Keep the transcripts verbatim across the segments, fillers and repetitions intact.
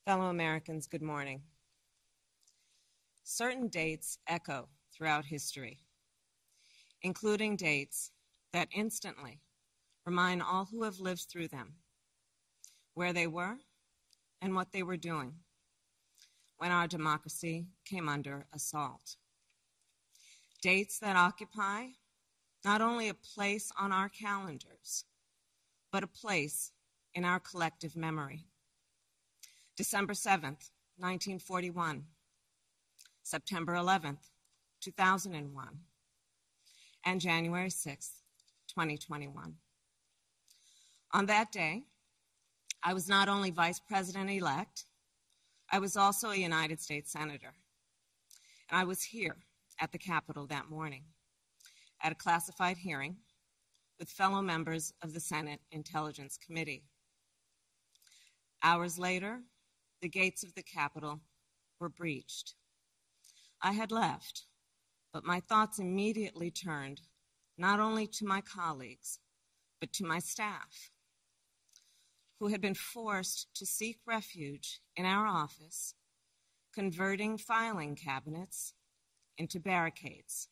Fellow Americans, good morning. Certain dates echo throughout history, including dates that instantly remind all who have lived through them where they were and what they were doing when our democracy came under assault. Dates that occupy not only a place on our calendars, but a place in our collective memory. December seventh, nineteen forty-one, September eleventh, two thousand one, and January sixth, twenty twenty-one. On that day, I was not only Vice President-elect, I was also a United States Senator. And I was here at the Capitol that morning at a classified hearing with fellow members of the Senate Intelligence Committee. Hours later, the gates of the Capitol were breached. I had left, but my thoughts immediately turned not only to my colleagues, but to my staff, who had been forced to seek refuge in our office, converting filing cabinets into barricades.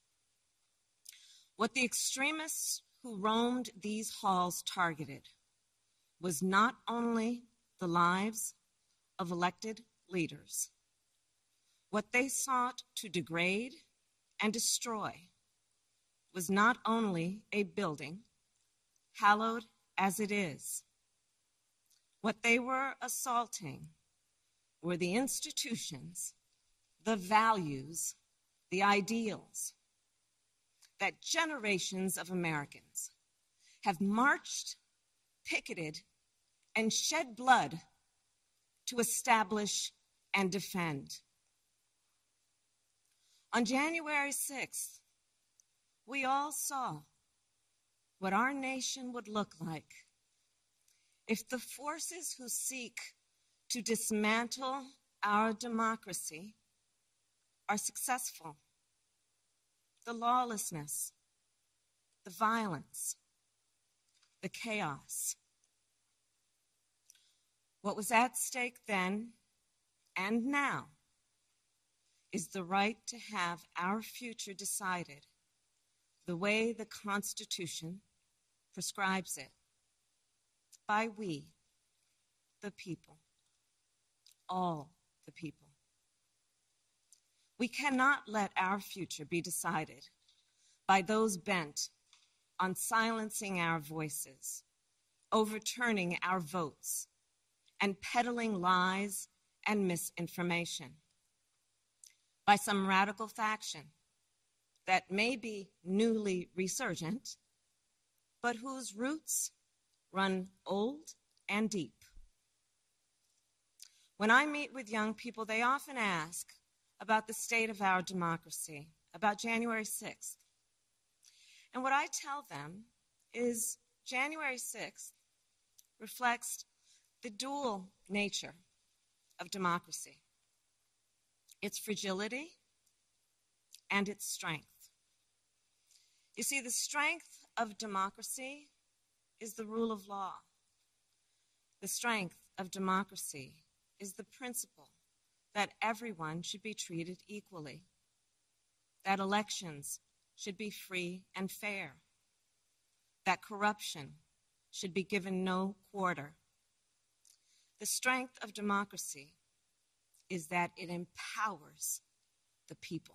What the extremists who roamed these halls targeted was not only the lives of elected leaders. What they sought to degrade and destroy was not only a building, hallowed as it is. What they were assaulting were the institutions, the values, the ideals that generations of Americans have marched, picketed, and shed blood to establish and defend. On January sixth, we all saw what our nation would look like if the forces who seek to dismantle our democracy are successful. The lawlessness, the violence, the chaos. What was at stake then and now is the right to have our future decided the way the Constitution prescribes it, by we, the people, all the people. We cannot let our future be decided by those bent on silencing our voices, overturning our votes, and peddling lies and misinformation by some radical faction that may be newly resurgent, but whose roots run old and deep. When I meet with young people, they often ask about the state of our democracy, about January sixth. And what I tell them is January sixth reflects the dual nature of democracy, its fragility and its strength. You see, the strength of democracy is the rule of law. The strength of democracy is the principle that everyone should be treated equally, that elections should be free and fair, that corruption should be given no quarter. The strength of democracy is that it empowers the people.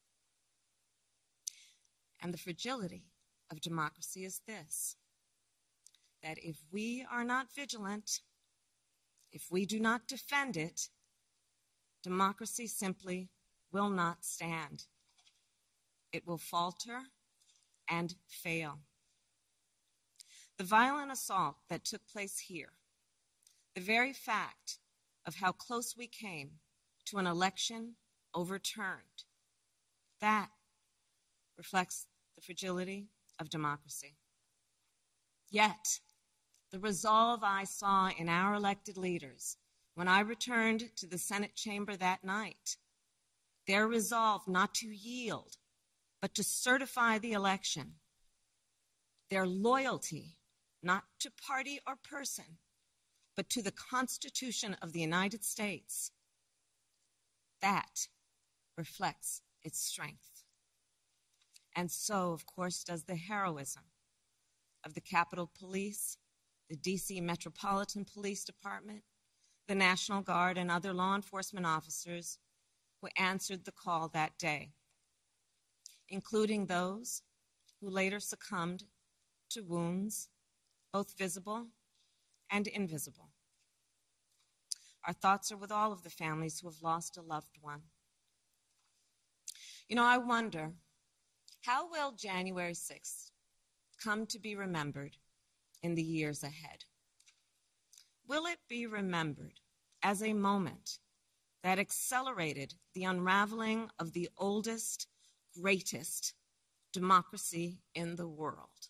And the fragility of democracy is this, that if we are not vigilant, if we do not defend it, democracy simply will not stand. It will falter and fail. The violent assault that took place here, the very fact of how close we came to an election overturned, that reflects the fragility of democracy. Yet, the resolve I saw in our elected leaders when I returned to the Senate chamber that night, their resolve not to yield, but to certify the election, their loyalty not to party or person, but to the Constitution of the United States. That reflects its strength. And so, of course, does the heroism of the Capitol Police, the D C Metropolitan Police Department, the National Guard, and other law enforcement officers who answered the call that day, including those who later succumbed to wounds, both visible and invisible. Our thoughts are with all of the families who have lost a loved one. You know, I wonder, how will January sixth come to be remembered in the years ahead? Will it be remembered as a moment that accelerated the unraveling of the oldest, greatest democracy in the world?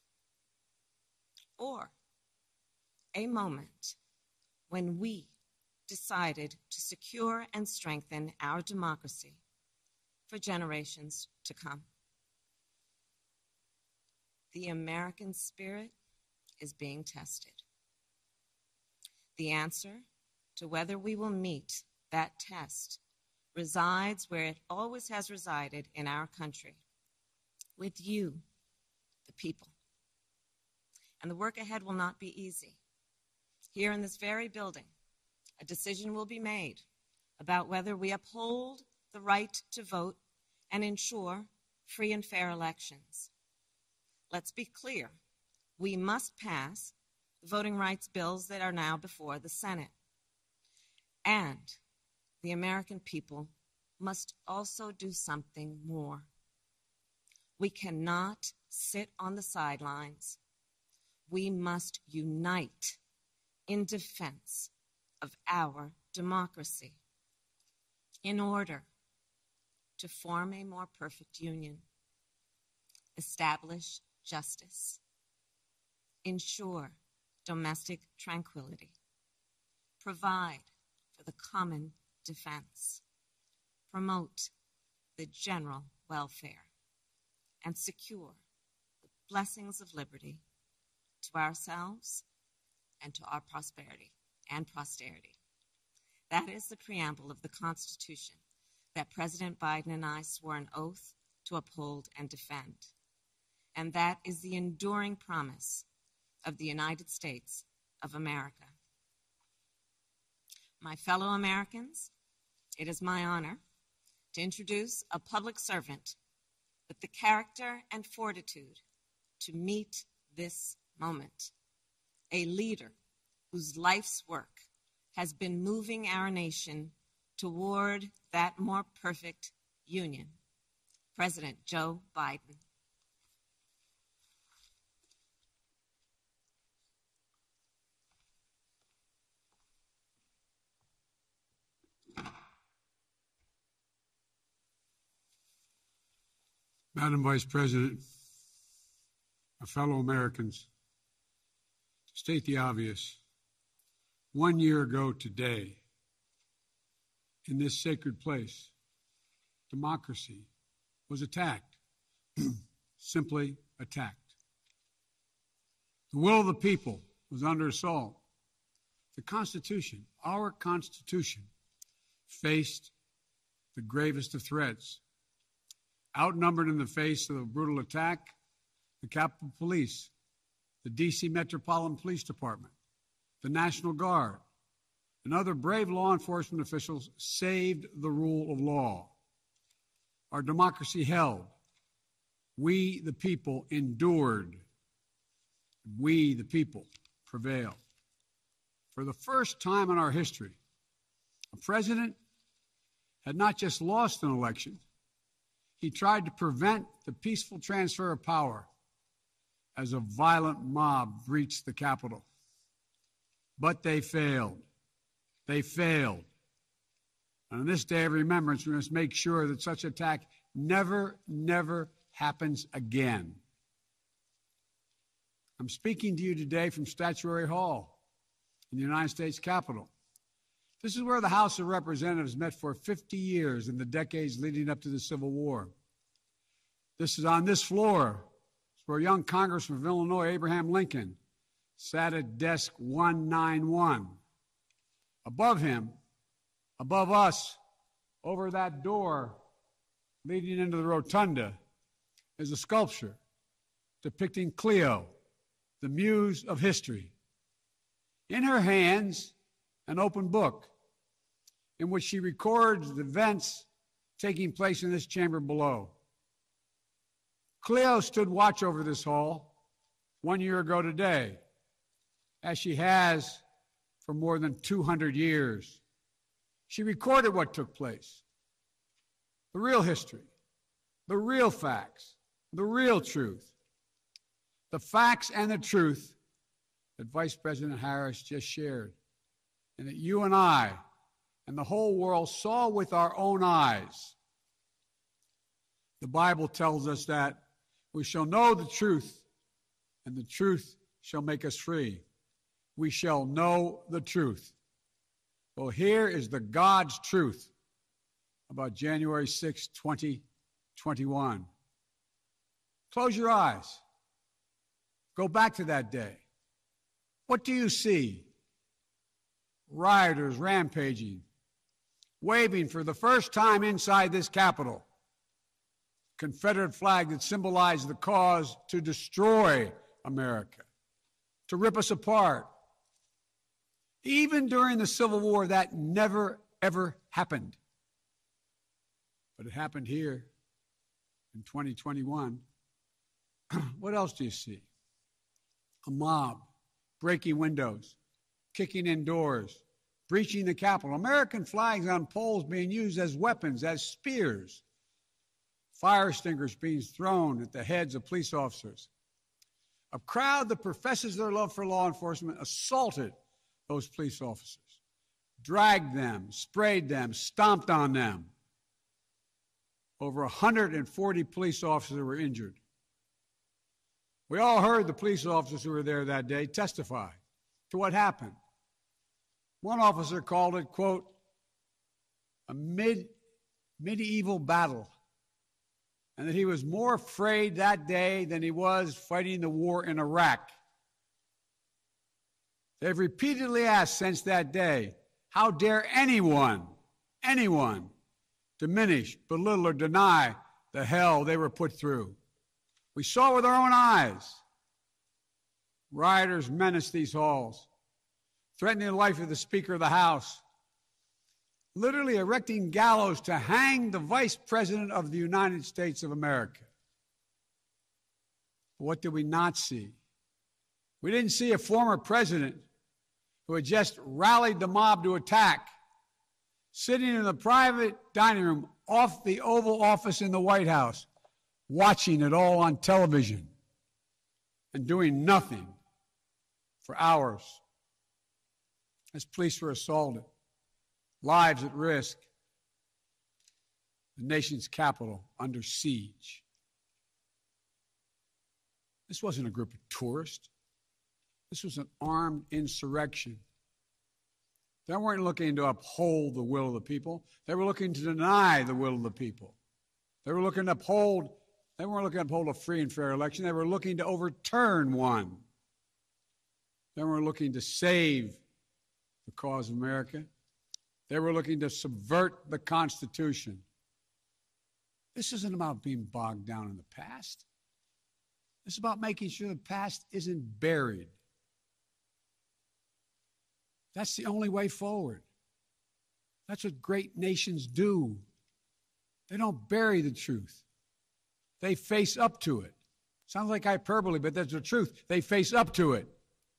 Or a moment when we decided to secure and strengthen our democracy for generations to come? The American spirit is being tested. The answer to whether we will meet that test resides where it always has resided in our country, with you, the people. And the work ahead will not be easy. Here in this very building, a decision will be made about whether we uphold the right to vote and ensure free and fair elections. Let's be clear, we must pass the voting rights bills that are now before the Senate. And the American people must also do something more. We cannot sit on the sidelines. We must unite in defense of our democracy in order to form a more perfect union, establish justice, ensure domestic tranquility, provide for the common defense, promote the general welfare, and secure the blessings of liberty to ourselves and to our prosperity and posterity. That is the preamble of the Constitution that President Biden and I swore an oath to uphold and defend. And that is the enduring promise of the United States of America. My fellow Americans, it is my honor to introduce a public servant with the character and fortitude to meet this moment, a leader whose life's work has been moving our nation toward that more perfect union, President Joe Biden. Madam Vice President, my fellow Americans, to state the obvious, one year ago today, in this sacred place, democracy was attacked, simply attacked. The will of the people was under assault. The Constitution, our Constitution, faced the gravest of threats. Outnumbered in the face of a brutal attack, the Capitol Police, the D C Metropolitan Police Department, the National Guard, and other brave law enforcement officials saved the rule of law. Our democracy held. We, the people, endured. We, the people, prevailed. For the first time in our history, a president had not just lost an election, he tried to prevent the peaceful transfer of power as a violent mob breached the Capitol. But they failed. They failed. And on this day of remembrance, we must make sure that such attack never, never happens again. I'm speaking to you today from Statuary Hall in the United States Capitol. This is where the House of Representatives met for fifty years in the decades leading up to the Civil War. This is on this floor where young Congressman of Illinois, Abraham Lincoln, sat at desk one ninety-one Above him, above us, over that door leading into the rotunda, is a sculpture depicting Cleo, the muse of history. In her hands, an open book in which she records the events taking place in this chamber below. Cleo stood watch over this hall one year ago today, as she has for more than two hundred years. She recorded what took place, the real history, the real facts, the real truth, the facts and the truth that Vice President Harris just shared, and that you and I and the whole world saw with our own eyes. The Bible tells us that we shall know the truth, and the truth shall make us free. We shall know the truth. Well, here is the God's truth about January sixth, twenty twenty-one. Close your eyes. Go back to that day. What do you see? Rioters rampaging, waving for the first time inside this Capitol Confederate flag that symbolized the cause to destroy America, to rip us apart. Even during the Civil War, that never, ever happened. But it happened here in twenty twenty-one. What else do you see? A mob breaking windows, kicking in doors, breaching the Capitol, American flags on poles being used as weapons, as spears, fire extinguishers being thrown at the heads of police officers. A crowd that professes their love for law enforcement assaulted those police officers, dragged them, sprayed them, stomped on them. Over one hundred forty police officers were injured. We all heard the police officers who were there that day testify to what happened. One officer called it, quote, a mid, medieval battle, and that he was more afraid that day than he was fighting the war in Iraq. They've repeatedly asked since that day, how dare anyone, anyone, diminish, belittle, or deny the hell they were put through? We saw with our own eyes. Rioters menaced these halls, threatening the life of the Speaker of the House, literally erecting gallows to hang the Vice President of the United States of America. But what did we not see? We didn't see a former president who had just rallied the mob to attack, sitting in the private dining room off the Oval Office in the White House, watching it all on television and doing nothing for hours as police were assaulted, lives at risk, the nation's capital under siege. This wasn't a group of tourists. This was an armed insurrection. They weren't looking to uphold the will of the people. They were looking to deny the will of the people. They were looking to uphold, they weren't looking to uphold a free and fair election. They were looking to overturn one. They weren't looking to save the cause of America. They were looking to subvert the Constitution. This isn't about being bogged down in the past. This is about making sure the past isn't buried. That's the only way forward. That's what great nations do. They don't bury the truth. They face up to it. Sounds like hyperbole, but that's the truth. They face up to it.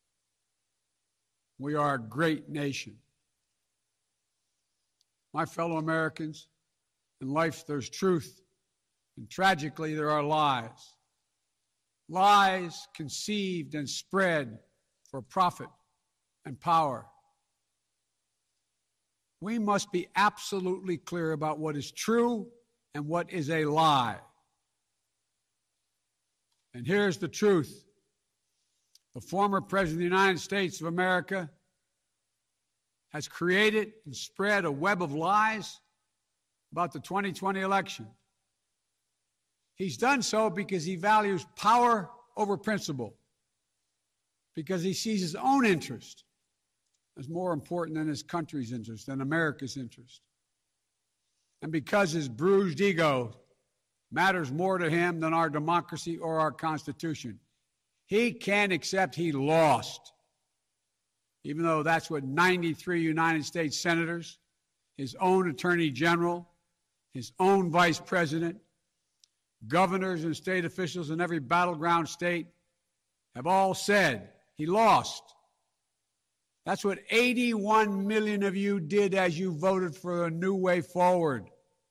We are a great nation. My fellow Americans, in life there's truth, and tragically there are lies. Lies conceived and spread for profit and power. We must be absolutely clear about what is true and what is a lie. And here's the truth. The former President of the United States of America has created and spread a web of lies about the twenty twenty election. He's done so because he values power over principle, because he sees his own interest is more important than his country's interest, than America's interest. And because his bruised ego matters more to him than our democracy or our Constitution, he can't accept he lost, even though that's what ninety-three United States senators, his own attorney general, his own vice president, governors and state officials in every battleground state have all said he lost. That's what eighty-one million of you did as you voted for a new way forward.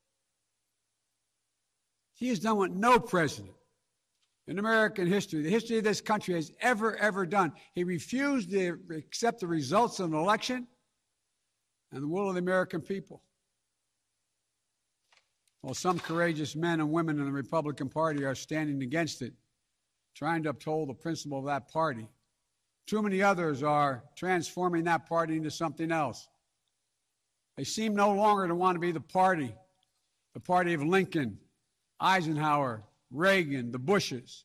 He has done what no president in American history, the history of this country, has ever, ever done. He refused to accept the results of an election and the will of the American people. While some courageous men and women in the Republican Party are standing against it, trying to uphold the principle of that party, too many others are transforming that party into something else. They seem no longer to want to be the party, the party of Lincoln, Eisenhower, Reagan, the Bushes.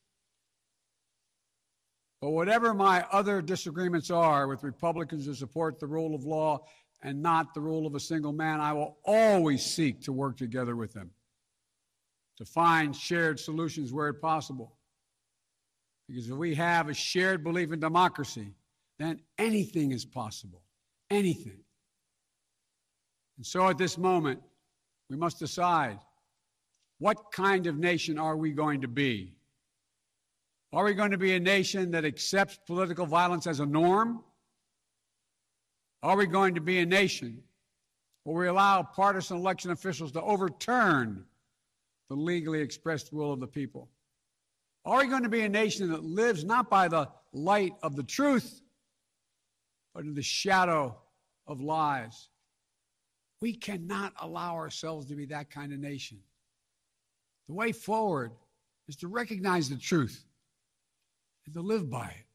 But whatever my other disagreements are with Republicans who support the rule of law and not the rule of a single man, I will always seek to work together with them to find shared solutions where possible. Because if we have a shared belief in democracy, then anything is possible. Anything. And so at this moment, we must decide, what kind of nation are we going to be? Are we going to be a nation that accepts political violence as a norm? Are we going to be a nation where we allow partisan election officials to overturn the legally expressed will of the people? Are we going to be a nation that lives not by the light of the truth, but in the shadow of lies? We cannot allow ourselves to be that kind of nation. The way forward is to recognize the truth and to live by it.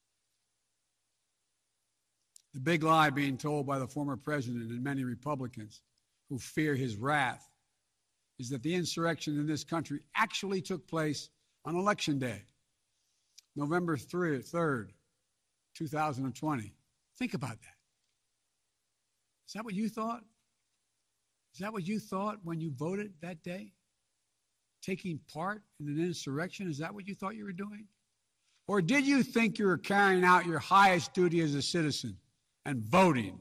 The big lie being told by the former president and many Republicans who fear his wrath is that the insurrection in this country actually took place on Election Day, November third, two thousand twenty. Think about that. Is that what you thought? Is that what you thought when you voted that day? Taking part in an insurrection? Is that what you thought you were doing? Or did you think you were carrying out your highest duty as a citizen and voting?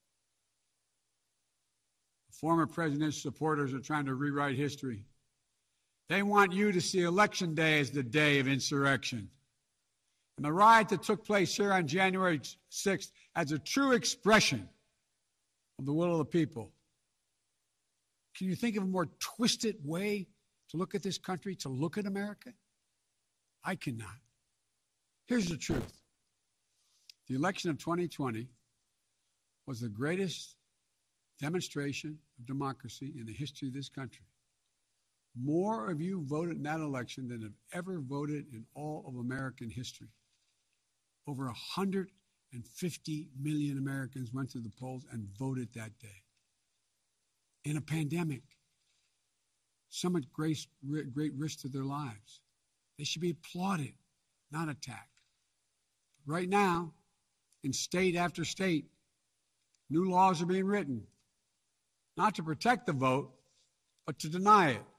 The former president's supporters are trying to rewrite history. They want you to see Election Day as the day of insurrection. And the riot that took place here on January sixth as a true expression of the will of the people. Can you think of a more twisted way to look at this country, to look at America? I cannot. Here's the truth. The election of twenty twenty was the greatest demonstration of democracy in the history of this country. More of you voted in that election than have ever voted in all of American history. Over one hundred fifty million Americans went to the polls and voted that day. In a pandemic, some at great, great risk to their lives. They should be applauded, not attacked. Right now, in state after state, new laws are being written, not to protect the vote, but to deny it.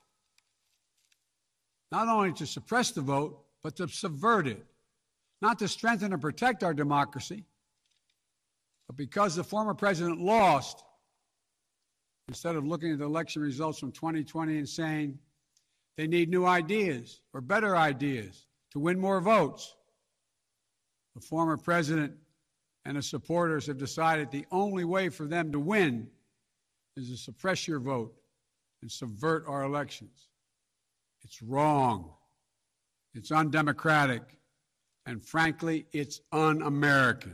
Not only to suppress the vote, but to subvert it. Not to strengthen and protect our democracy, but because the former president lost, instead of looking at the election results from twenty twenty and saying they need new ideas or better ideas to win more votes, the former president and his supporters have decided the only way for them to win is to suppress your vote and subvert our elections. It's wrong. It's undemocratic. And frankly, it's un-American.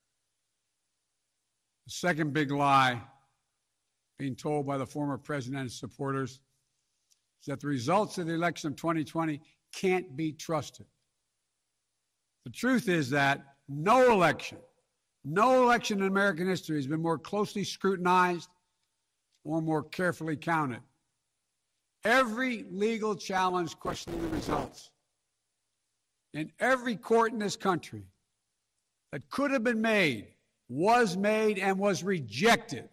The second big lie being told by the former president and his supporters is that the results of the election of twenty twenty can't be trusted. The truth is that no election, no election in American history has been more closely scrutinized or more carefully counted. Every legal challenge questioning the results in every court in this country that could have been made was made and was rejected,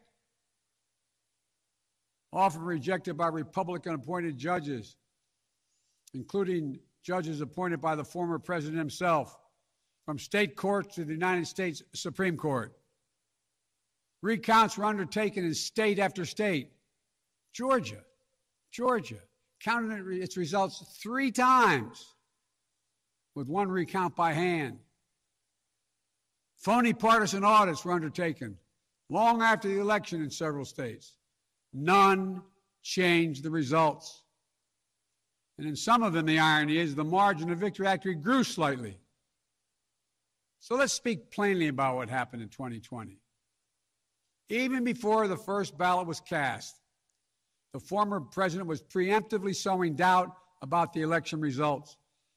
often rejected by Republican-appointed judges, including judges appointed by the former president himself, from state courts to the United States Supreme Court. Recounts were undertaken in state after state. Georgia, Georgia, counted its results three times, with one recount by hand. Phony partisan audits were undertaken long after the election in several states. None changed the results. And in some of them, the irony is the margin of victory actually grew slightly. So let's speak plainly about what happened in twenty twenty. Even before the first ballot was cast, the former president was preemptively sowing doubt about the election results.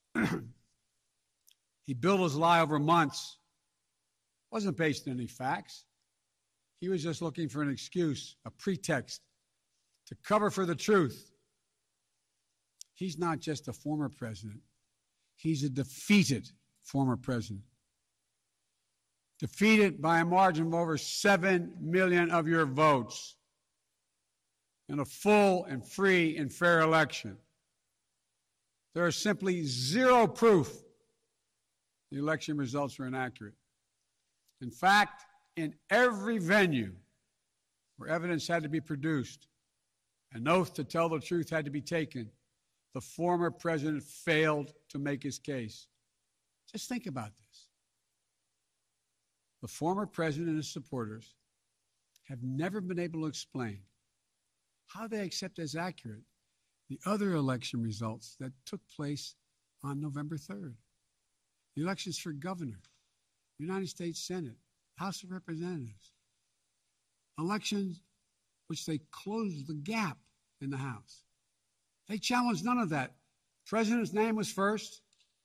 He built his lie over months. It wasn't based on any facts. He was just looking for an excuse, a pretext, to cover for the truth. He's not just a former president. He's a defeated former president. Defeated by a margin of over seven million of your votes in a full and free and fair election. There is simply zero proof the election results were inaccurate. In fact, in every venue where evidence had to be produced, an oath to tell the truth had to be taken, the former president failed to make his case. Just think about this. The former president and his supporters have never been able to explain how they accept as accurate the other election results that took place on November third. The elections for governor, United States Senate, House of Representatives. Elections which they closed the gap in the House. They challenged none of that. President's name was first.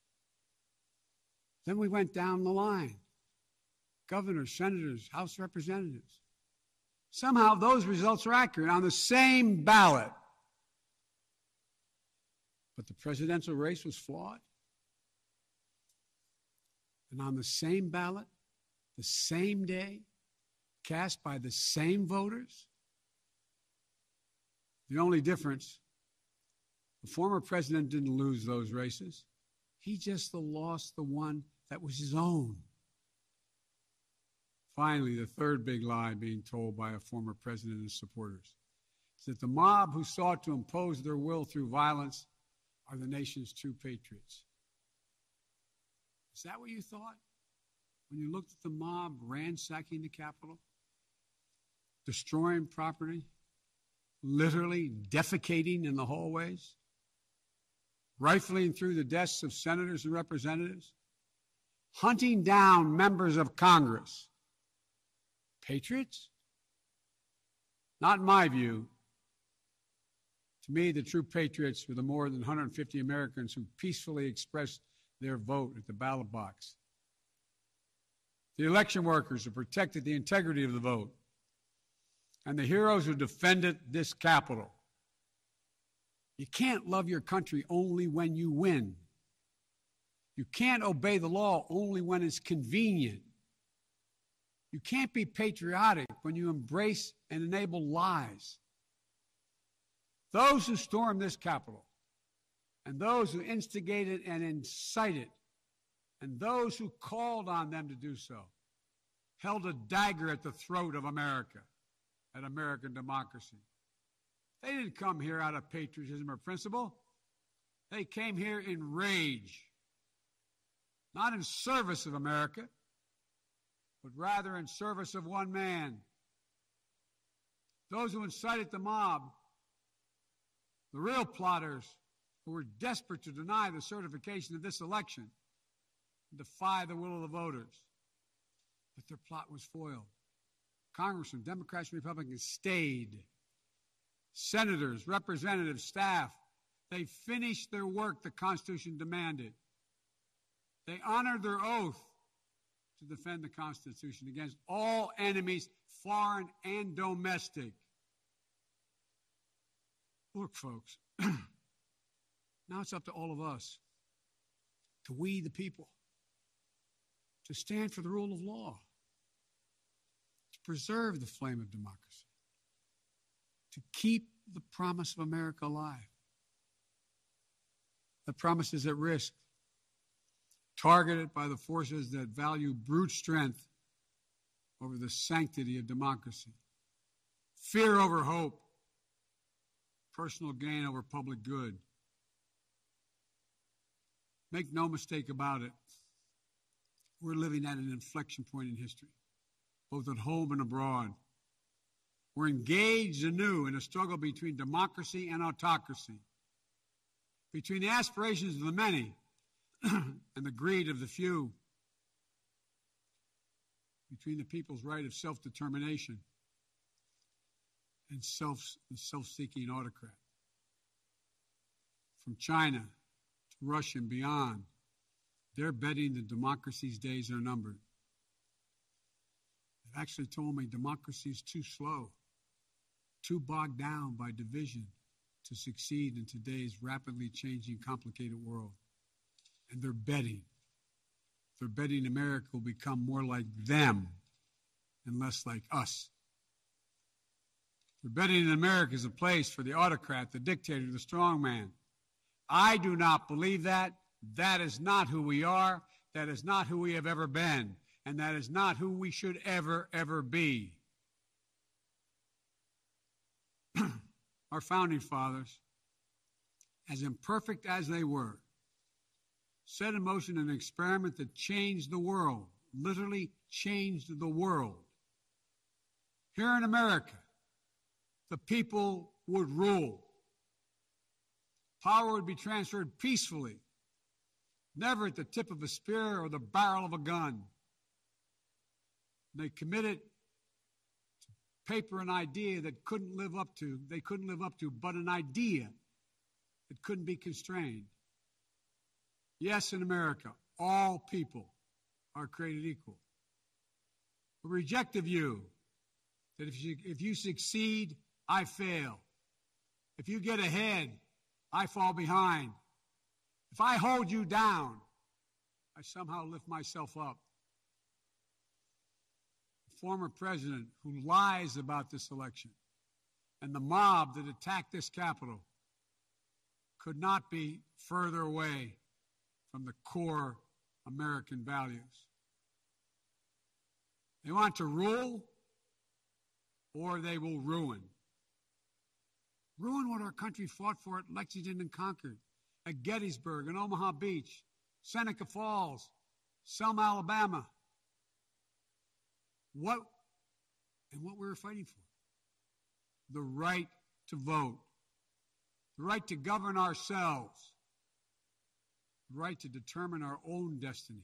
Then we went down the line. Governors, senators, House Representatives. Somehow those results are accurate on the same ballot. But the presidential race was flawed. And on the same ballot, the same day, cast by the same voters, the only difference, the former president didn't lose those races. He just lost the one that was his own. Finally, the third big lie being told by a former president and his supporters is that the mob who sought to impose their will through violence are the nation's true patriots. Is that what you thought when you looked at the mob ransacking the Capitol, destroying property, literally defecating in the hallways, rifling through the desks of senators and representatives, hunting down members of Congress? Patriots? Not in my view. To me, the true patriots were the more than one hundred fifty Americans who peacefully expressed their vote at the ballot box. The election workers who protected the integrity of the vote. And the heroes who defended this Capitol. You can't love your country only when you win. You can't obey the law only when it's convenient. You can't be patriotic when you embrace and enable lies. Those who stormed this Capitol, and those who instigated and incited, and those who called on them to do so, held a dagger at the throat of America, at American democracy. They didn't come here out of patriotism or principle. They came here in rage, not in service of America, but rather in service of one man. Those who incited the mob, the real plotters who were desperate to deny the certification of this election and defy the will of the voters. But their plot was foiled. Congressmen, Democrats, and Republicans stayed. Senators, representatives, staff, they finished their work the Constitution demanded. They honored their oath to defend the Constitution against all enemies, foreign and domestic. Look, folks, now it's up to all of us, to we the people, to stand for the rule of law, preserve the flame of democracy, to keep the promise of America alive. That promise is at risk, targeted by the forces that value brute strength over the sanctity of democracy, fear over hope, personal gain over public good. Make no mistake about it, we're living at an inflection point in history, both at home and abroad. We're engaged anew in a struggle between democracy and autocracy, between the aspirations of the many and the greed of the few, between the people's right of self-determination and self, the self-seeking autocrat. From China to Russia and beyond, they're betting that democracy's days are numbered. They've actually told me democracy is too slow, too bogged down by division to succeed in today's rapidly changing, complicated world. And they're betting. They're betting America will become more like them and less like us. They're betting that America is a place for the autocrat, the dictator, the strongman. I do not believe that. That is not who we are. That is not who we have ever been. And that is not who we should ever, ever be. Our founding fathers, as imperfect as they were, set in motion an experiment that changed the world, literally changed the world. Here in America, the people would rule. Power would be transferred peacefully, never at the tip of a spear or the barrel of a gun. They committed to paper an idea that couldn't live up to, they couldn't live up to, but an idea that couldn't be constrained. Yes, in America, all people are created equal. We reject the view that if you, if you succeed, I fail. If you get ahead, I fall behind. If I hold you down, I somehow lift myself up. The former president who lies about this election and the mob that attacked this Capitol could not be further away from the core American values. They want to rule, or they will ruin. Ruin what our country fought for at Lexington and Concord, at Gettysburg and Omaha Beach, Seneca Falls, Selma, Alabama. What and what we were fighting for? The right to vote, the right to govern ourselves, the right to determine our own destiny.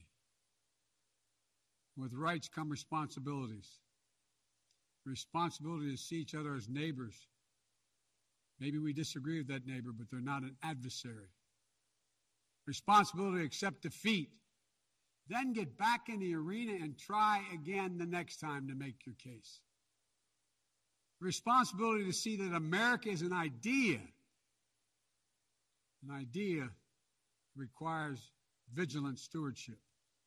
With rights come responsibilities. The responsibility to see each other as neighbors. Maybe we disagree with that neighbor, but they're not an adversary. Responsibility to accept defeat. Then get back in the arena and try again the next time to make your case. Responsibility to see that America is an idea. An idea requires vigilant stewardship.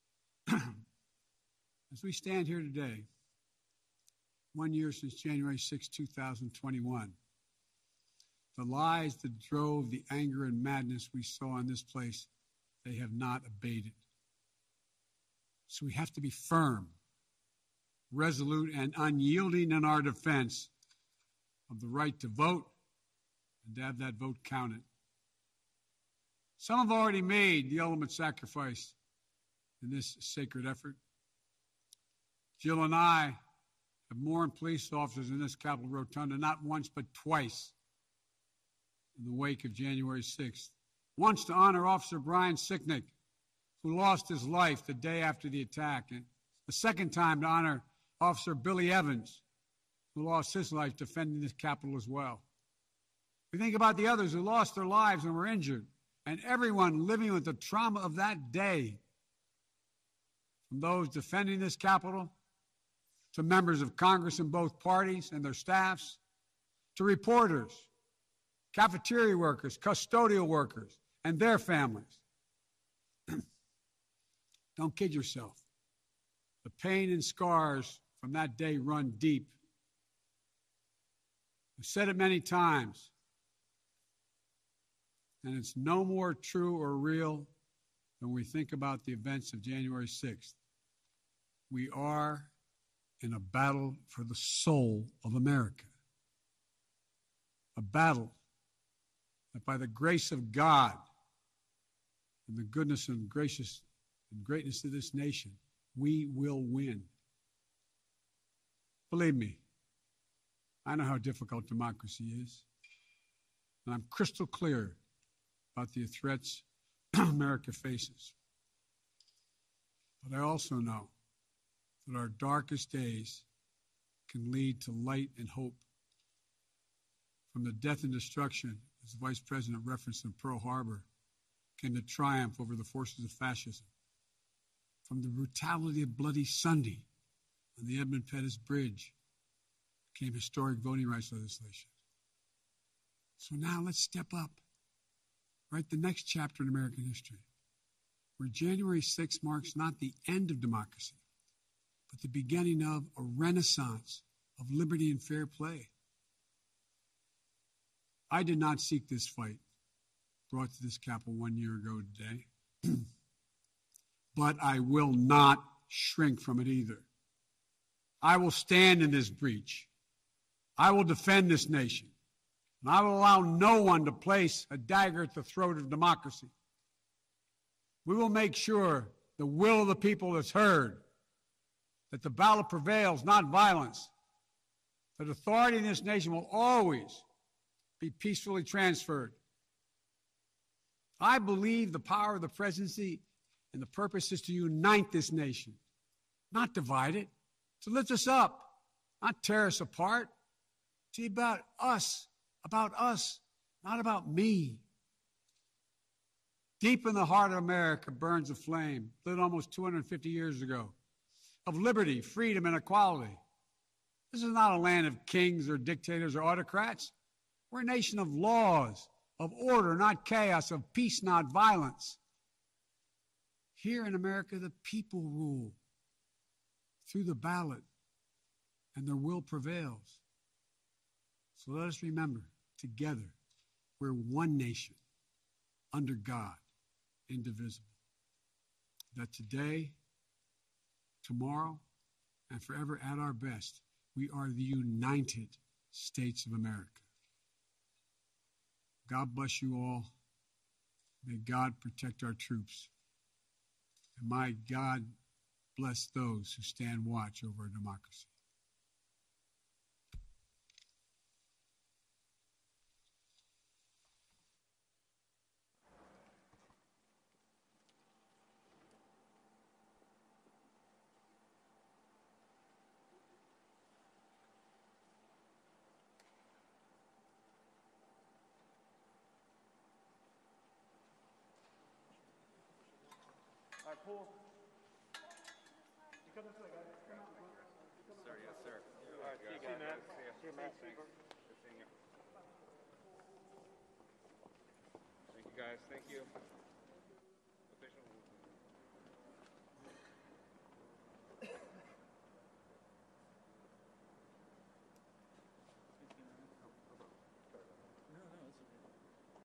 As we stand here today, one year since January sixth, two thousand twenty-one, the lies that drove the anger and madness we saw in this place, they have not abated. So we have to be firm, resolute, and unyielding in our defense of the right to vote and to have that vote counted. Some have already made the ultimate sacrifice in this sacred effort. Jill and I have mourned police officers in this Capitol Rotunda not once but twice in the wake of January sixth. Once to honor Officer Brian Sicknick, who lost his life the day after the attack, and the second time to honor Officer Billy Evans, who lost his life defending this Capitol as well. We think about the others who lost their lives and were injured, and everyone living with the trauma of that day, from those defending this Capitol to members of Congress in both parties and their staffs, to reporters, cafeteria workers, custodial workers, and their families. Don't kid yourself. The pain and scars from that day run deep. I've said it many times, and it's no more true or real than we think about the events of January sixth. We are in a battle for the soul of America. A battle that by the grace of God and the goodness and gracious and greatness of this nation, we will win. Believe me, I know how difficult democracy is, and I'm crystal clear about the threats America faces. But I also know that our darkest days can lead to light and hope. From the death and destruction, as the Vice President referenced in Pearl Harbor, came the triumph over the forces of fascism. From the brutality of Bloody Sunday on the Edmund Pettus Bridge came historic voting rights legislation. So now let's step up, write the next chapter in American history, where January sixth marks not the end of democracy, but the beginning of a renaissance of liberty and fair play. I did not seek this fight brought to this Capitol one year ago today, but I will not shrink from it either. I will stand in this breach. I will defend this nation, and I will allow no one to place a dagger at the throat of democracy. We will make sure the will of the people is heard, that the ballot prevails, not violence, that authority in this nation will always be peacefully transferred. I believe the power of the presidency and the purpose is to unite this nation, not divide it, to lift us up, not tear us apart. See, about us, about us, not about me. Deep in the heart of America burns a flame, lit almost two hundred fifty years ago, of liberty, freedom, and equality. This is not a land of kings or dictators or autocrats. We're a nation of laws, of order, not chaos, of peace, not violence. Here in America, the people rule through the ballot, and their will prevails. So let us remember, together, we're one nation, under God, indivisible. That today, tomorrow, and forever at our best, we are the United States of America. God bless you all. May God protect our troops. And may God bless those who stand watch over our democracy. All right, Paul. You come this way, guys. Come on, come on. Sir, yes, sir. All right, see you guys. See you, Matt. See you, Matt. Thanks. Good seeing you. Thank you, guys. Thank you.